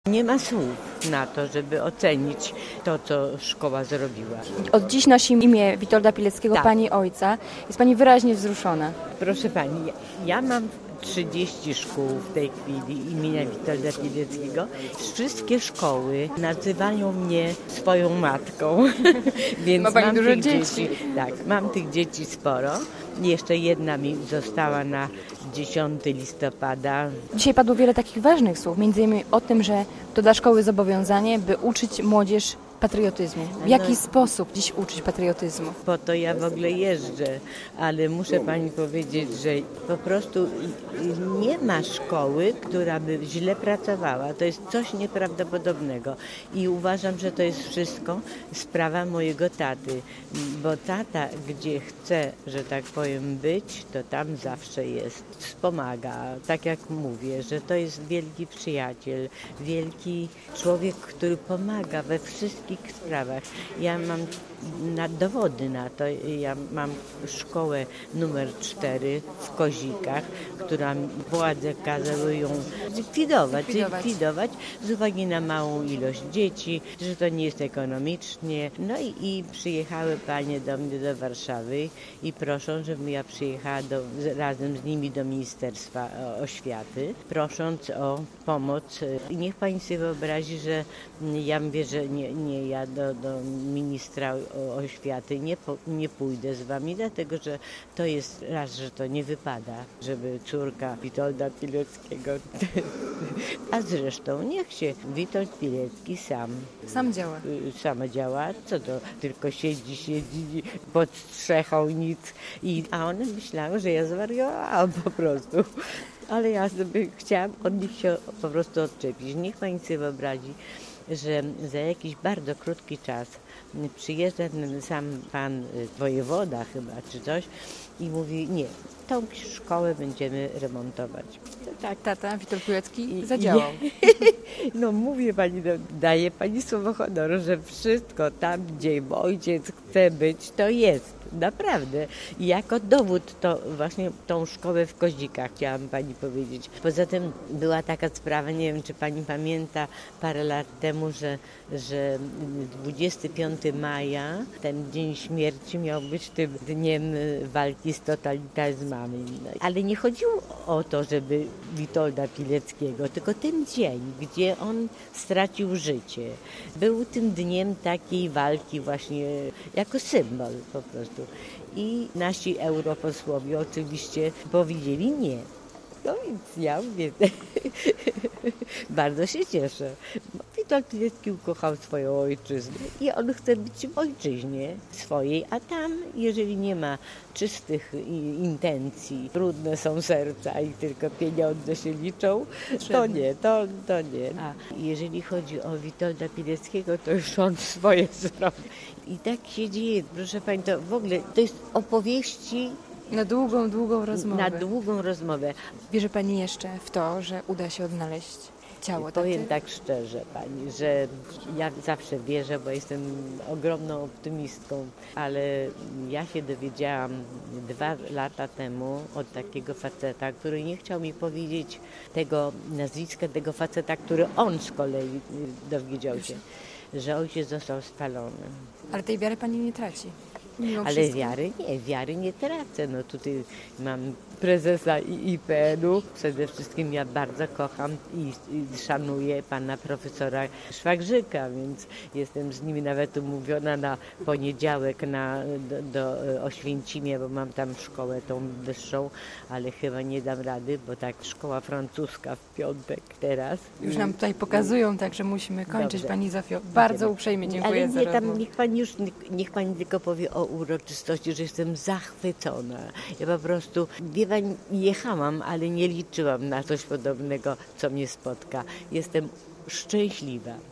Nie ma słów na to, żeby ocenić to, co szkoła zrobiła. Od dziś nosi imię Witolda Pileckiego, Tak. pani ojca. Jest pani wyraźnie wzruszona. Proszę pani, ja mam 30 szkół w tej chwili imienia Witolda Pileckiego. Wszystkie szkoły nazywają mnie swoją matką, więc Ma pani mam dużo tych dzieci. Tak, mam tych dzieci sporo. Jeszcze jedna mi została na 10 listopada. Dzisiaj padło wiele takich ważnych słów, między innymi o tym, że to dla szkoły zobowiązanie, by uczyć młodzież patriotyzmu. W jaki sposób dziś uczyć patriotyzmu? Po to ja w ogóle jeżdżę, ale muszę pani powiedzieć, że po prostu nie ma szkoły, która by źle pracowała. To jest coś nieprawdopodobnego i uważam, że to jest wszystko sprawa mojego taty, bo tata, gdzie chce, że tak powiem, być, to tam zawsze jest. Wspomaga, tak jak mówię, że to jest wielki przyjaciel, wielki człowiek, który pomaga we wszystkich sprawach. Ja mam dowody na to. Ja mam szkołę numer 4 w Kozikach, która władze kazały ją zlikwidować z uwagi na małą ilość dzieci, że to nie jest ekonomicznie. No i przyjechały panie do mnie do Warszawy i proszą, żebym ja przyjechała razem z nimi do Ministerstwa Oświaty, prosząc o pomoc. I niech pani sobie wyobrazi, że ja mówię, że nie ja do ministra oświaty nie pójdę z wami, dlatego że to jest raz, że to nie wypada, żeby córka Witolda Pileckiego, a zresztą niech się Witold Pilecki Sam działa. sama działa, co to tylko siedzi pod strzechą nic, a one myślały, że ja zwariowałam po prostu. Ale ja sobie chciałam od nich się po prostu odczepić. Niech pani sobie wyobrazi, że za jakiś bardzo krótki czas przyjeżdża ten sam pan wojewoda chyba czy coś i mówi, nie, tą szkołę będziemy remontować. Tak, tata Witold Pilecki zadziałał. No mówię pani, daje pani słowo honoru, że wszystko tam, gdzie ojciec chce być, to jest. Naprawdę. I jako dowód to właśnie tą szkołę w Kozikach chciałam pani powiedzieć. Poza tym była taka sprawa, nie wiem czy pani pamięta, parę lat temu, że 25 maja, ten dzień śmierci miał być tym dniem walki z totalitaryzmami. Ale nie chodziło o to, żeby Witolda Pileckiego, tylko ten dzień, gdzie on stracił życie. Był tym dniem takiej walki właśnie jako symbol po prostu. I nasi europosłowie oczywiście powiedzieli nie. No więc ja mówię, bardzo się cieszę. Witold Pilecki ukochał swoją ojczyznę i on chce być w ojczyźnie swojej, a tam, jeżeli nie ma czystych intencji, brudne są serca i tylko pieniądze się liczą, to nie. A jeżeli chodzi o Witolda Pileckiego, to już on swoje zrobił. I tak się dzieje, proszę pani, to w ogóle to jest opowieści Na długą rozmowę. na długą rozmowę. Wierzy pani jeszcze w to, że uda się odnaleźć ciało taty? Powiem tak szczerze pani, że ja zawsze wierzę, bo jestem ogromną optymistką, ale ja się dowiedziałam 2 lata temu od takiego faceta, który nie chciał mi powiedzieć tego nazwiska, tego faceta, który on z kolei dowiedział się, że ojciec został spalony. Ale tej wiary pani nie traci. Mimo Ale wszystko. wiary nie tracę. No tutaj mam prezesa IPN-u. Przede wszystkim ja bardzo kocham i szanuję pana profesora Szwagrzyka, więc jestem z nimi nawet umówiona na poniedziałek do Oświęcimia, bo mam tam szkołę tą wyższą, ale chyba nie dam rady, bo tak szkoła francuska w piątek teraz. Już nam tutaj pokazują, także musimy kończyć. Dobrze. Pani Zofio, bardzo uprzejmie dziękuję Ale za nie, tam rozmowę. niech pani tylko powie o uroczystości, że jestem zachwycona. Ja po prostu, wie pani, jechałam, ale nie liczyłam na coś podobnego, co mnie spotka. Jestem szczęśliwa.